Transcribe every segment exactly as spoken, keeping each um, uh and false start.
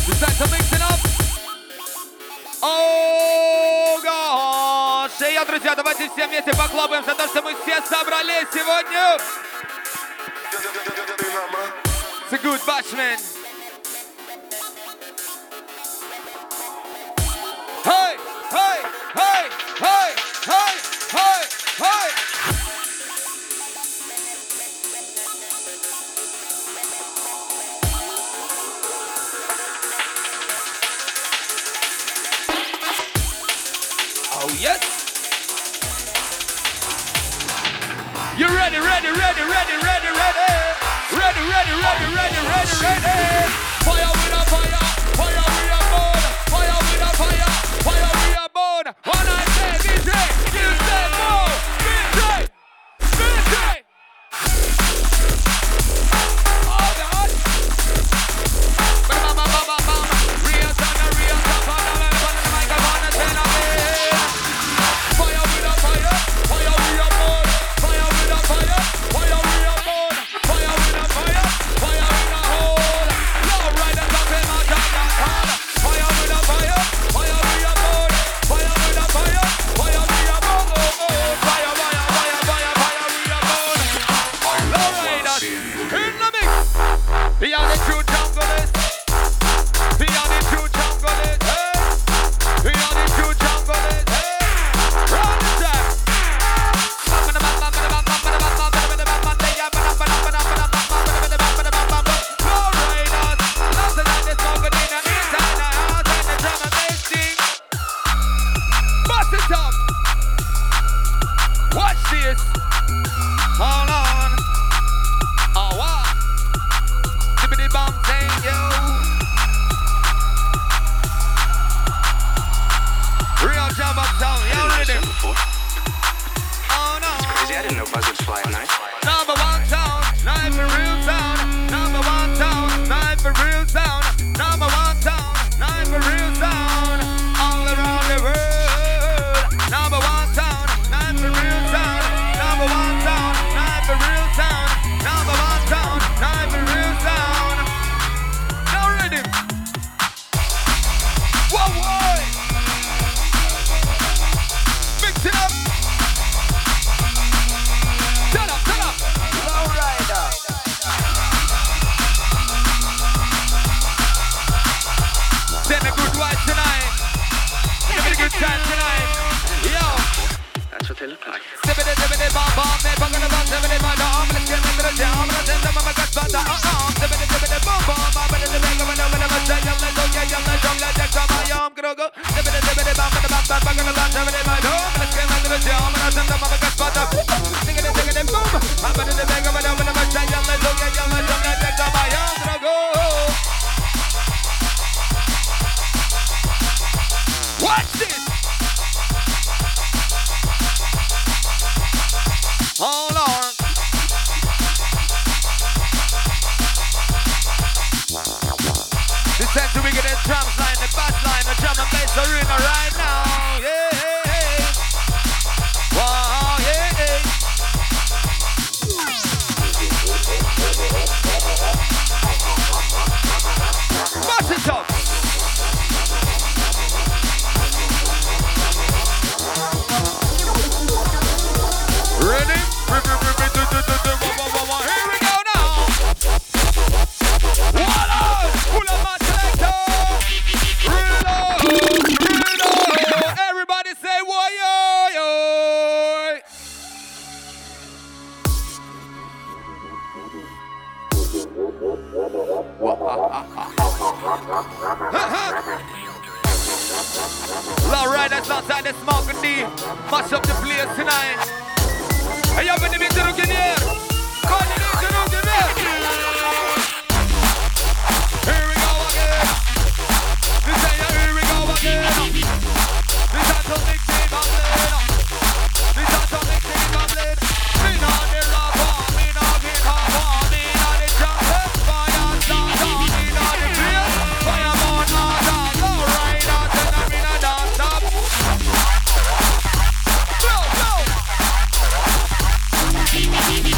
It's time to mix it up. Oh, gosh. И я, друзья, давайте все вместе похлопаем за то, что мы все собрались сегодня. It's a good bashman. Hey, hey, hey, hey, hey, hey, hey. Oh, yes. You ready, ready, ready, ready, ready, ready. Ready, ready, ready, ready, ready, ready. Fire with a fire, fire with a bone. Fire with a fire, fire with a bone. When I say D J, you say no. D J, D J. Oh, God. Bam, bam, bam, bam, bam. Real time, real time. On the microphone and turn up it. Fire with a fire, fire with a bone. Fire with a fire, fire with a bone. Fire with a fire, fire with a hole. Low riders up in my town. Fire with a fire, fire with a bone. Fire with a fire, fire with a bone. Oh, oh, fire, fire, fire, fire, fire with a bone. Low riders in the mix. Beyond the true junglist. Beyond the true junglist. Hey. Beyond the true junglist. Hey. Round the track. Bust it up. Watch this. Hold on. Oh, wow. Zippity bum thing, yo. Real job uptown, yo, rhythm. Oh, no. Crazy, I didn't know buzzards fly at night. Number one town, not for real sound. Number one town, not for real sound. Number one town, not for real sound. All around the world. Number one town, not for real sound. Number one town, not for real sound. Number one town, not for real sound. Now ready. Whoa, whoa. Mix it up. Turn up, turn up. Low rider. Send a good vibe tonight. Give it a good time tonight. Yo. That's what they look like. Zippity, zippity, bum, bum, man, bugging about zippity, my dog. Let's get into the jam. Let's send them on my gut, but the uh-uh. Zippity, zippity, bum, bum, I'm in the bag of an oven of a set. Yum, let's go, yeah, yum, let's jump, let's jack, come on, yum, gonna go. Zippity, zippity, bum, bum, bum, bum, bugging about zippity, my dog. Let's get into the jam. Let's send them on my gut, but the ziggity, ziggity, boom. I'm in the bag of an oven of a set. Yum, let's go, yeah, yum, let's jump, let's jack, come on, yum, gonna go. Watch this. Hold on. This time to we get the drums line, the bass line, the drum and bass arena right now. Yeah, yeah, yeah. Wow, yeah, yeah. Bust it up. Ready? Here we go now. Voila! Pull up my selector. Reload, reload. Everybody say why yo. All right, that's outside the smoke and D. Mash up the place tonight. Hey, y'all gonna be looking here. Come on, you're looking here. Here we go again. This is here we go again. This is atomic team bubbling. This is atomic team bubbling. Me not the rapper, me not the rapper, me not the jungle. Fire start on, me not the field. Fire burn all down. Low riders and I'm in a dance up. Blow, blow.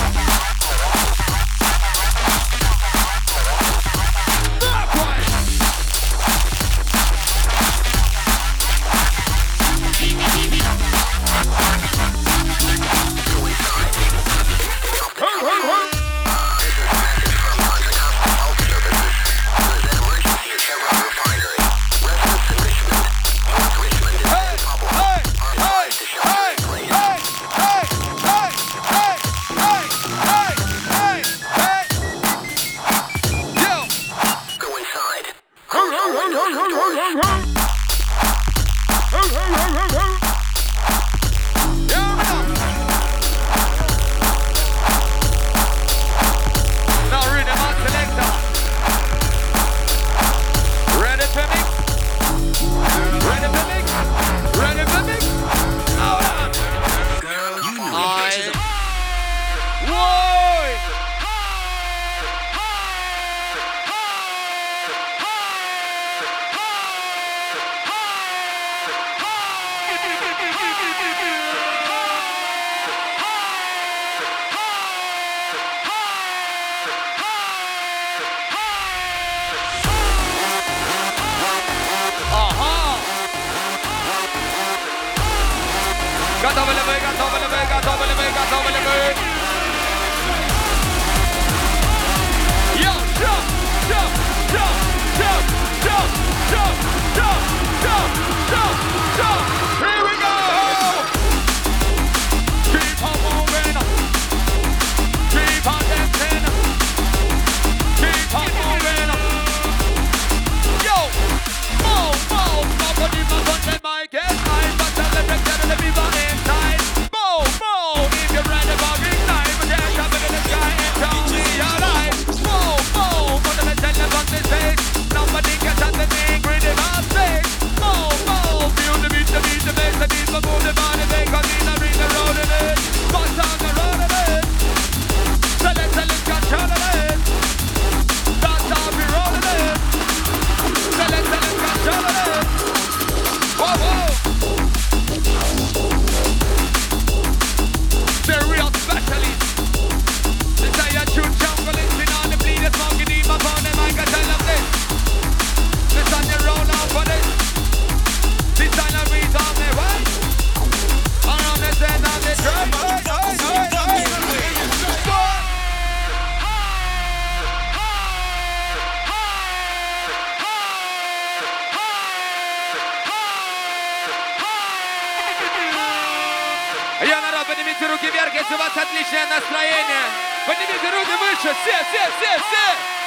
Поднимите руки вверх, если у вас отличное настроение. Поднимите руки выше, все, все, все, все.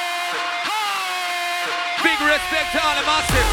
Big respect to all the massive.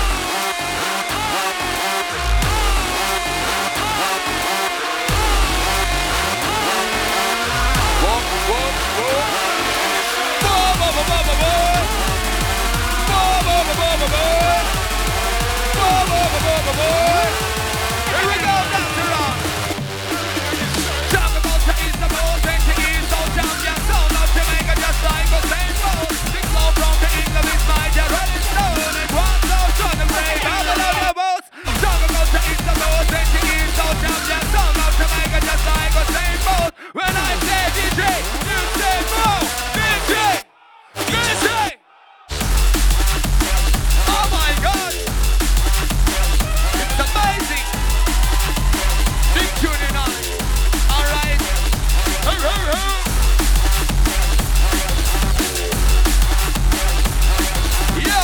Whoa, whoa, whoa. Whoa, whoa, whoa, whoa, whoa. Whoa, whoa, whoa, whoa, whoa. Whoa, whoa, whoa, whoa, whoa. Here we go, dance around. Talk about the East, the West, and the East, so champion, sound of Jamaica, just like a Saint Paul. Sing slow from the England, it's my Rolling Stone, and one slow shot and break all the love boats. Talk about the East, the West, and the East, so champion, sound of Jamaica, just like a Saint Paul. When I say D J, you say Mo, D J, D J. Oh my God, it's amazing. Big tune in on. All right. Yo.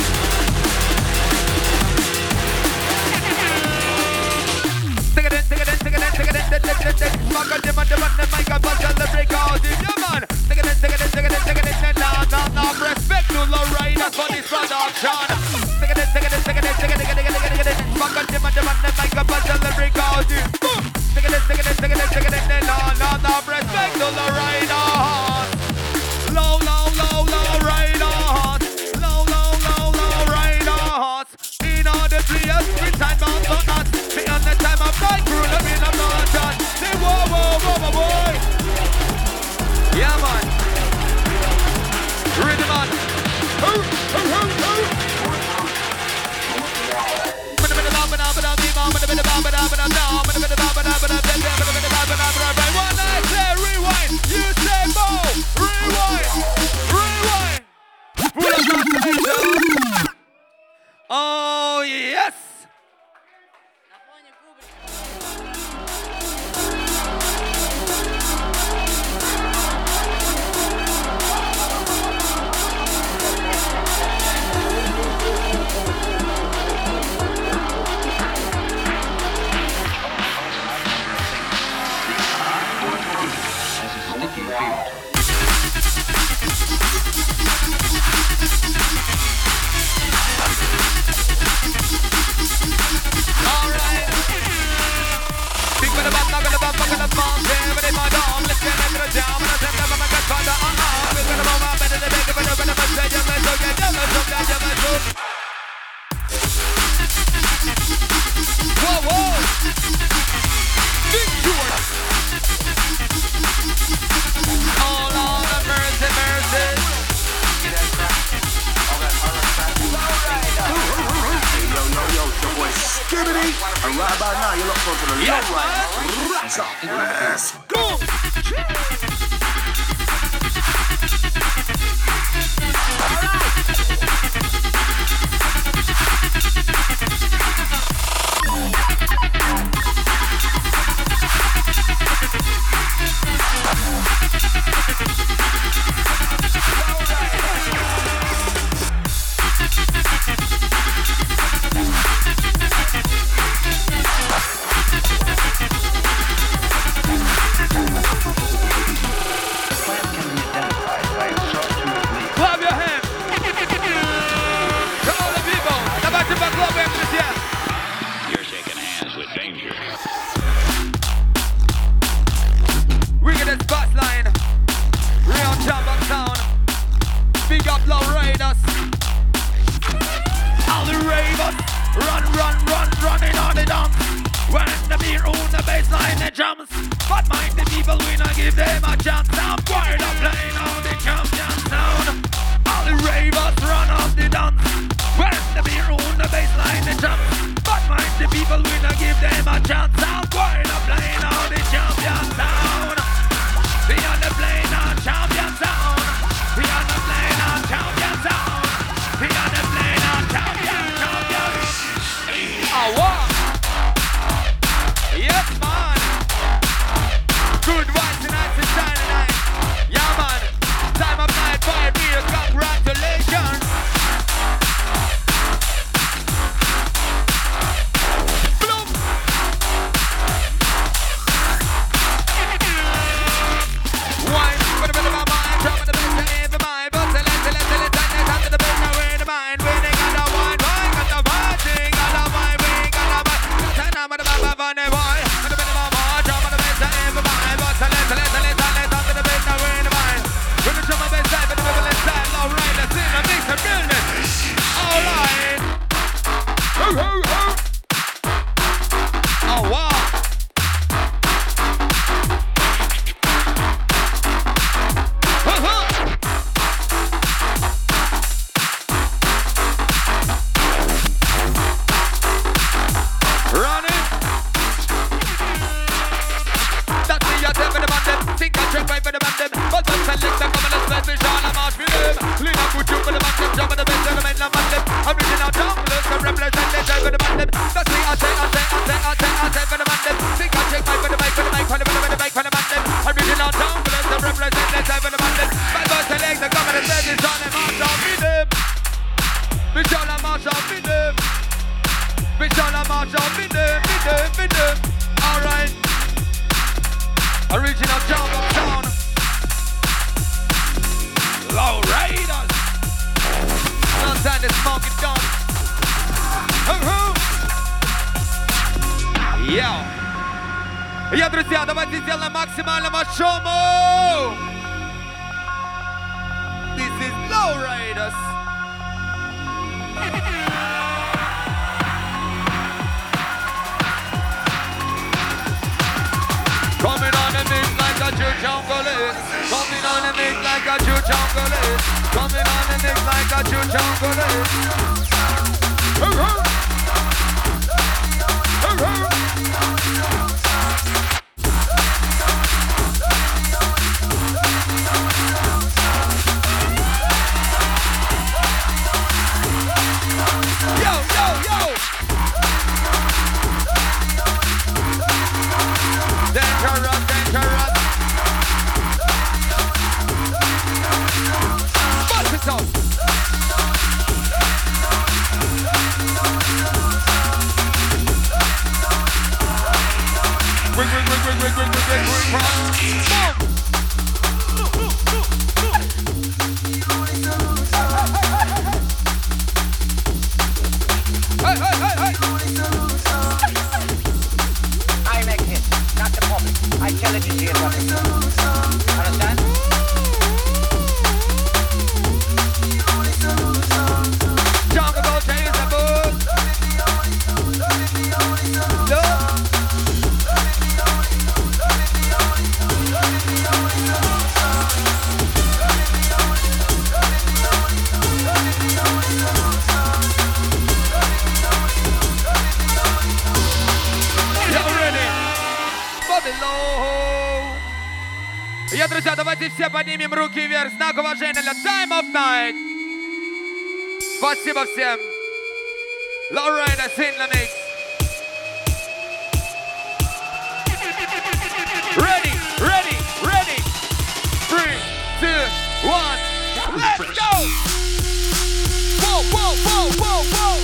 Take it in, take it in, take it in, take it in, take it in, take it in. Fuck on them on them on them, mic up until the break out in your man. Take it in, take it in, take it in, take it in, now, now, now. Respect to Lorraine for this production. Take it in, take it in, take it in, take it in, take it in, take it in. Fuck on them on them on them, mic up until the break out in. Boom. Take it in, take it in, take it in, take it in, now, now, now. Respect to Lorraine. Low, low, low, low, Raiders. Low, low, low, low, Raiders. In all the players, we time out for us. The other time of night, crew, the middle of the shot. Say, whoa, whoa, whoa, whoa, boy. Yeah, man. Rhythm on. Hoo, hoo, hoo, hoo. One night, say rewind. You say mo. Rewind. Rewind. Pull up your oh, yes. Skibbity. And right about now, you look for the Yes, low ride. Rats up. Let's go. Clap your hands. Come on, the people. The back-to-back club this year. You're shaking hands with danger. Wickedest bass line. Real Jambon sound. Big up low raiders. All the ravers. Run, run, run, running on the dumps. When the beer on the baseline they jumps. But mind the people, we not give them a chance. I'm wired up playing on the champion sound. All the ravers run off the dance. When the beer on the baseline they jumps. But mind the people, we not give them a chance. I'm wired up playing on the champion sound. We on the plane on champion sound. We on the plane on champion sound. We on the plane on champion, champion. Oh, what? Yes, man. Good vibes tonight since China night. Yeah, man. Time of night, five years. Congratulations. Bloom. Wine, but a bit of my mind. Drop in the best of every mind. But select, select, select, select, select, the best of in the mind. We ain't got no wine, wine, got the wine, sing, got the wine, we ain't got no wine. Turn on with the vibe, vibe on the wine. But a bit of my mind. Drop in the best of every mind. But select, select, select, select, select, the best of in the mind. When the drum of the side, but the middle inside. All right, let's sing a mix of realness. All right. Ho, ho, ho. Oh, wow. Run it. That's me, I tell me the man them. Think I trip right for the man them. But when select them, come on, let's let me shine a march with them. Clean up good you for the man them. Jump on the best of the men, the man them. Original junglers, come represent the time for the man them. That's me, I say, I say, I say, I say, I say for the man them. Think I check right for the mic, for the mic, for the mic, for the mic, for the man them. Original junglers, come represent the time for the man them. Bad boy select the come on, let's let me shine a march on with them. We shall a march on with them. We shall a march on with them, with them, with them. All right. Original Jumbo sound. Low Raiders. Outside the smoke it done. Ху-ху. Йоу. Я, друзья, давайте сделаем максимального шуму. This is Low Raiders. Coming on the mix like a true jungle. Coming on the mix like a true jungle. Coming on the mix like a true jungle. Yo, yo, yo! Dangerous, dangerous. Bust it up. Quick, quick, quick, quick, quick, quick, quick, quick, quick, quick, quick. Hey, hey, hey, hey. I make hits, not the public. I tell it to you what it is. Understand? Jungle Boat change the mood. Look. друзья, давайте все поднимем руки вверх. Знак уважения для Time of Night. Спасибо всем. Lowrider in the mix. Ready, ready, ready. Three, two, one. Let's go. Whoa, whoa, whoa, whoa, whoa.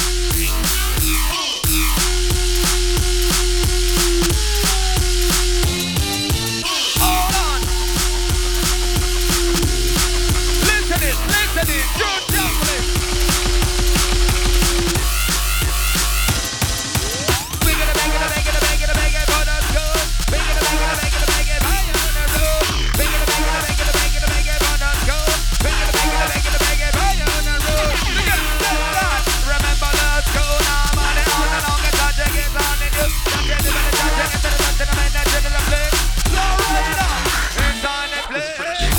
Hold on. Listen it, listen it. You're jumping. We're gonna make it, make it, make it, make it for the show. We're gonna make it, make it, make it, high on the road. We're gonna make it, make it, make it, make it for the show. We're gonna make it, make it, make it, high on the road. Look at that. Remember the show now, money on and on. Get touching it on in you. Touching it, touching it, touching it, touching it, touching it, play. Slow right on. It's on the play.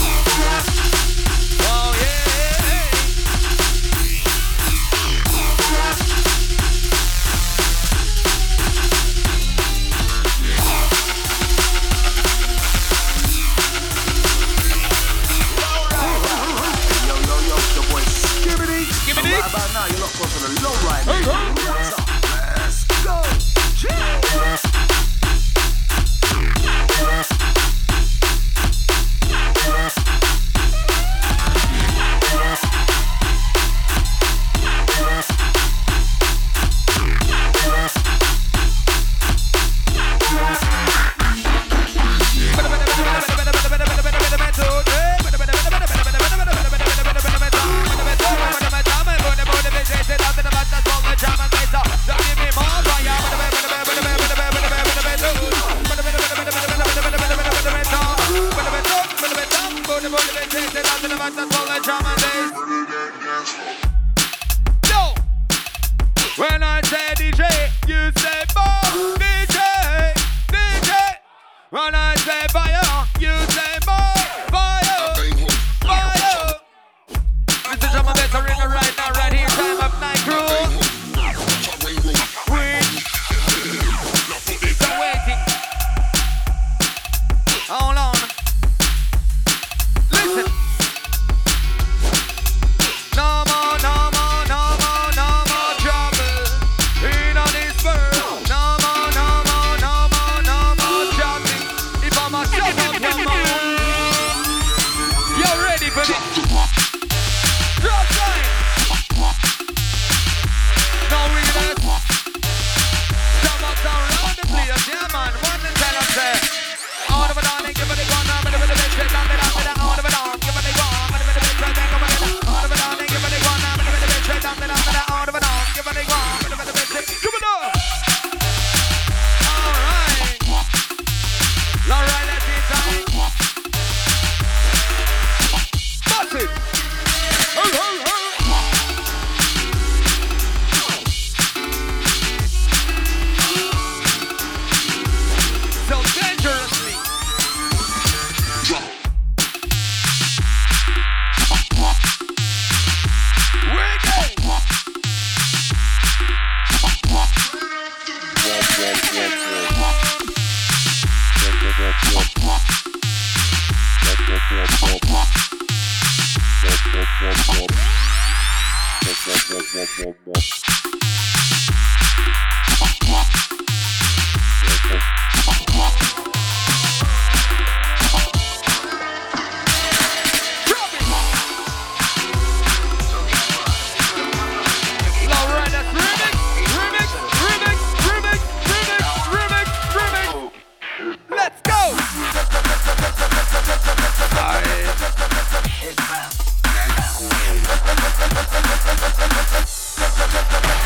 Oh yeah. Yo, yo, yo, the boy Skibbity. Give it Right it. about now, you look close to the low ride. Hey, hey. Let's go. Yo! When I say D J, you say more. D J, D J. When I say fire, you say more. Fire, fire. Mister Drummer Bass are ringing right now, right here. Time of night crew. We still waiting. Hold on. Listen. No more, no more, no more, no more trouble in all this world. No more, no more, no more, no more trouble. If I'm a shut up your mouth, you're ready for this. Drop time. No realness. Jump up down round the place, yeah man. One and ten up there. Out of it on, give it a gun, I'm gonna be the bitch, down it, down it, out of it on, give it a gun, I'm gonna be the bitch, right there, come on, out of it on, give it a gun, I'm gonna be the bitch, down it, down it, out of it on, give it a gun, I'm gonna be the bitch, come on up. Alright. Alright, let's see time. Bust it. Oh, oh, oh. So dangerously. Let's go! Alright.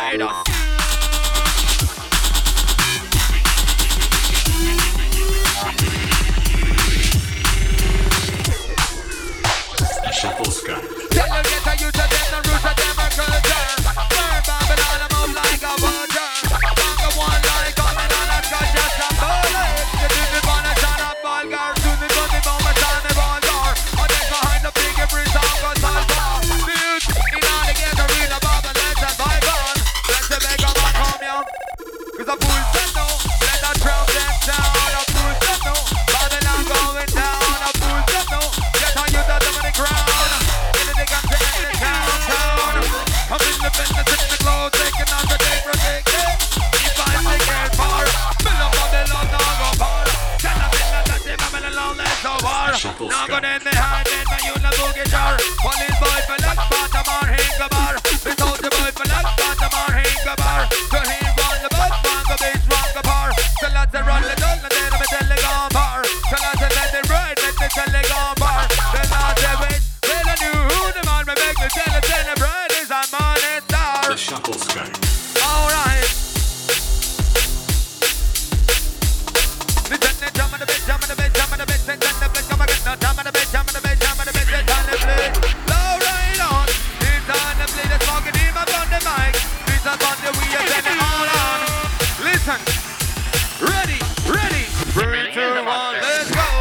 ride us. Shuffle Sky. Tell you get a youth of them, the roots of them are culture. Burn Babylon, I'm up like a vulture. Bunga one like coming on a scotch, just a bullet. You do the one a shot of vulgar. To the gun, the bomb, a shot of vulgar. I take behind the big every song, cause I'm far. The youth, in all the get a real about the let's and vibe on. Let's the beg of a come young. Cause a fool said no, let the drum them down. A fool said no, Babylon going down. A fool said no, get a youth of them on the ground. I'm in the business in the clothes, taking on the day for day. If I take it far, fill up on the long dog or bar. Tell them in the touch, I'm in the long legs of war. Now go in the hard in my unit boogie jar. Police boy for luck, bottom or hinga bar. The soldier boy for luck, bottom or hinga bar. So he run the bus, run the beach, run the bar. So let's run the gun, and then I'm a telegon bar. So let's let it ride, let the telegon bar. Then I'll say wait, well I knew who the man may make me tell it, celebrate. The Shuffle Sky. Alright. Listen, they jump on the bed, jump on the bed, jump on the bed, send the bed, come again. Now jump on the bed, jump on the bed, jump on the bed, it's on the play. Low right on. It's on the play, the smoking him up on the mic. This is on the wheel, send it all on. Listen. Ready, ready. Three, two, one, let's go.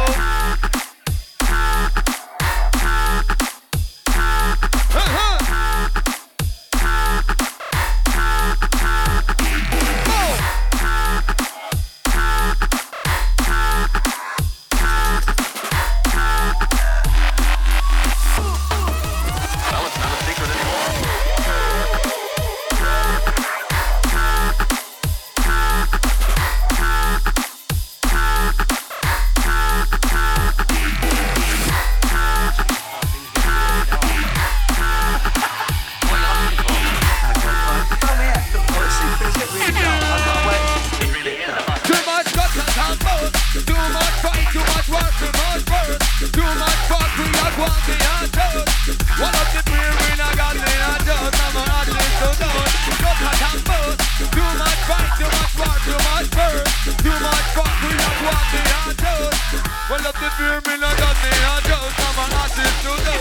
Well, up the fear, me not got me a dose. I'm an artist to do.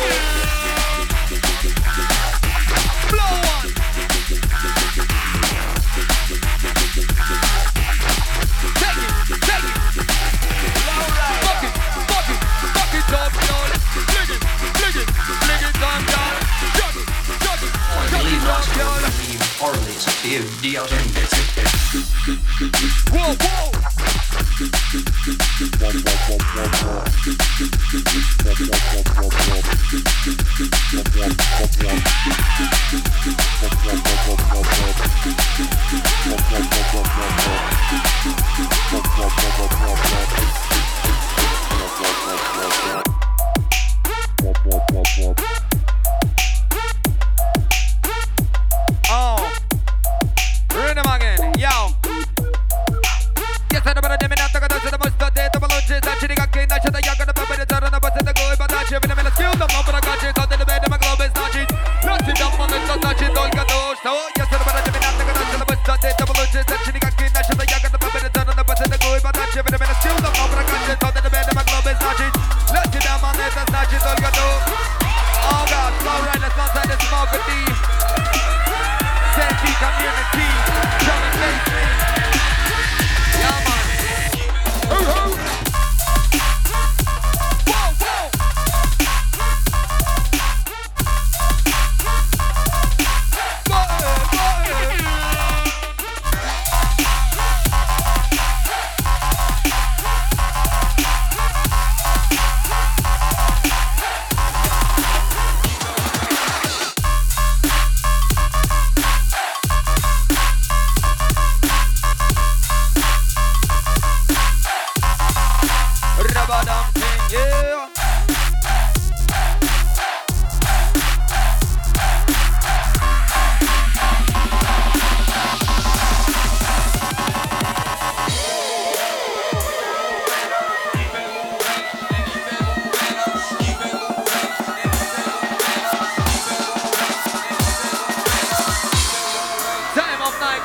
Blow one. Take it, take it. Fuck it, fuck it, fuck it up, y'all. Fling it, fling it, fling it up, y'all. Jug it, jug it, jug it up, y'all. Orally, it's up to you. D L N gets it. Whoa, whoa. Oh, rhythm again, yo. Yes, I'm about to diminish the condition of my study. The balloons is actually got clean. I should have young and the puppet is on the bus in the good, but I should have been a skill. The moment I got you, so the bed of my globe is not cheap. Nothing up on the sun, not cheap, don't get those. So, yes, I'm about to diminish the condition of my study. The balloons is actually got clean. I should have young and the puppet is on the bus in the good, but I should have been a skill. The moment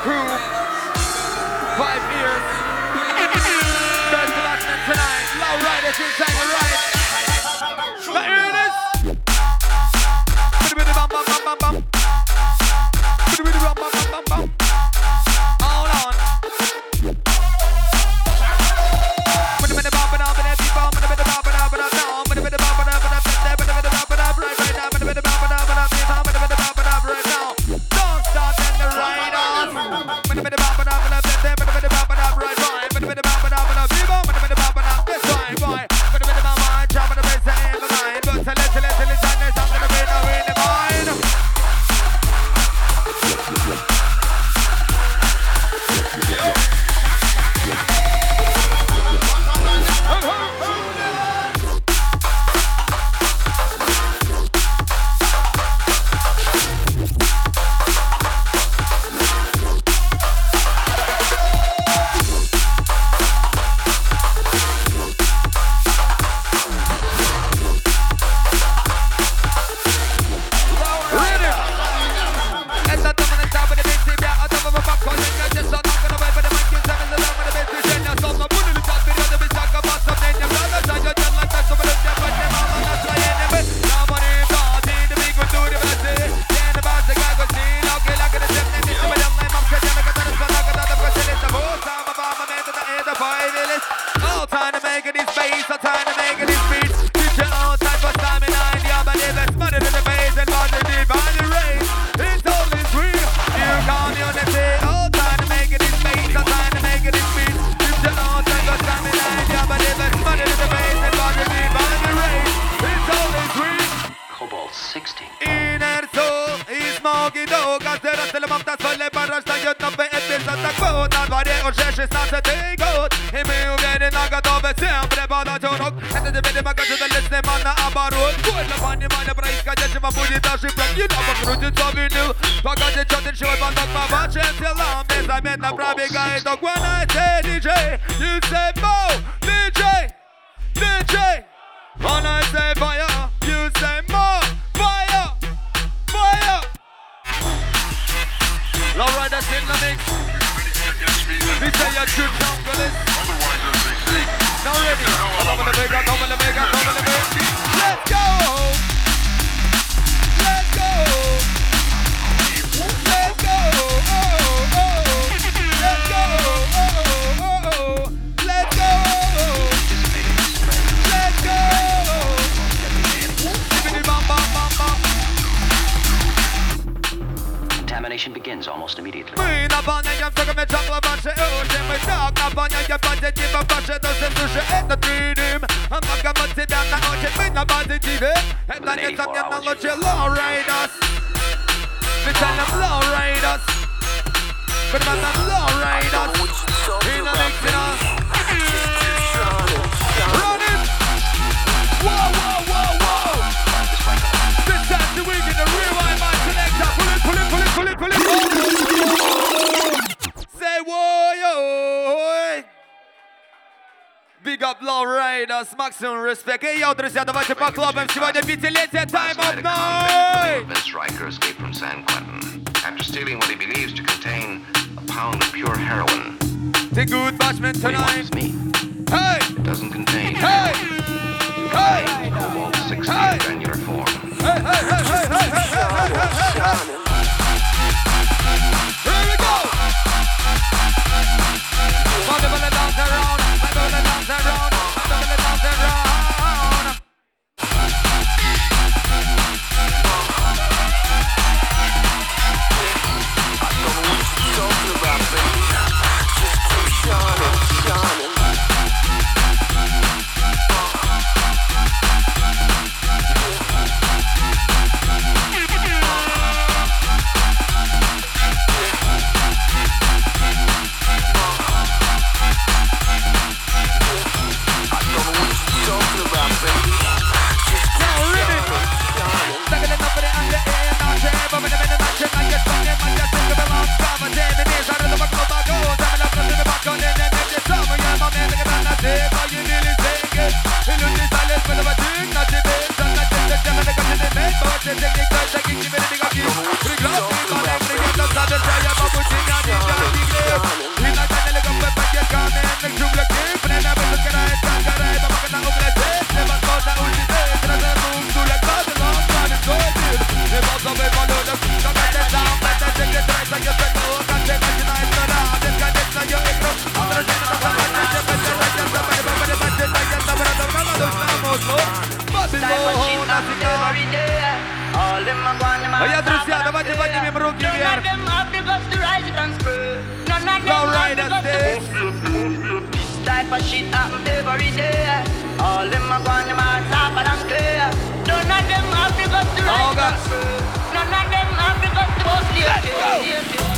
crew. Five years. First Sebastian tonight. Low riders inside the ride. Now hear this. Biddy biddy bam bam bam bam bam. Biddy biddy bam bam bam bam bam. Hold on. Biddy biddy bam bam bam bam bam. Biddy biddy bam bam bam bam down. Biddy biddy bam bam bam bam. Biddy biddy bam bam bam right right now. Biddy biddy bam bam bam bam. Biddy biddy bam bam bam right now. Don't stop then the ride on. Biddy biddy bam bam bam bam. Biddy biddy bam bam bam right right. Biddy biddy bam bam bam bam. Biddy biddy bam bam bam. This right boy. Biddy biddy bam bam. Jump on the bass and the line. But tell it tell it tell it tell it. I'm gonna win win the mind. All time to make it this bass, all time to make it this beat. Teach your own time for stamina and the other living smarter than the bass and positive on the race. It's always real, you community. All time to make it this bass, all time to make it this beat. Teach your own time for stamina and the other living smarter than the bass and positive on the race. It's always real. Cobalt sixty. Inner soul is smoky dog. Att det röster eller mamta svåller bara stöjt upp med ett bild att kvot. Att varje år sker sjutton till god. I mig och världen något av ett sämre bara tjonok. Inte det vill man kanske det lyssnar man har bara roll. Kolla på ni man är bra ska jag köpa budget och skipra. You know vad krutet så vi nu. Packa det chatten show på något man var känt till lam. Det är med na bra big guy dog when I say D J. You say Mo D J. D J. When I say fire, you say more fire, fire. Low riders in the mix. We say your true jungle is. Now ready. Come on the mega, come on the mega, come on the mega. Let's go. Let's go. Let's go. Oh, oh. Let's go. Oh, oh. Let's go. Let's go! Contamination begins almost immediately. My napadania wciągamy czapla wasze uszy. My tak napadania pozytywa wasze dusze dusze. Это тридим, а много от тебя научит. Мы на позитиве. Это несомненно лучше low riders. Специально low riders. Специально low riders. И на миксина. Run it! Whoa, whoa, whoa, whoa! This time the week in the rewind my selector. Pull it, pull it, pull it, pull it, pull it. Say whoa, yo. Big up low riders, maximum respect. Эй, йоу, друзья, давайте похлопаем. Сегодня пятилетие Time of Night. Vince Riker escaped from San Quentin after stealing what he believes to contain a pound of pure heroin. The good bashment What he tonight. wants me. Hey, It doesn't contain hey, hey, Cobalt sixty Hey. in granular form. hey, hey, hey, hey, hey, hey, hey, hey, hey, hey. Here we go. Mother will dance around, mother will dance around, mother will dance around. Oye, Truciano, vaya, vaya, mi brookie, bien. Low Rider Sticks. Type of shit happen every day. All them a gone, them are top and clear. None of them have to go to rise and spur. None of them have to go to bust the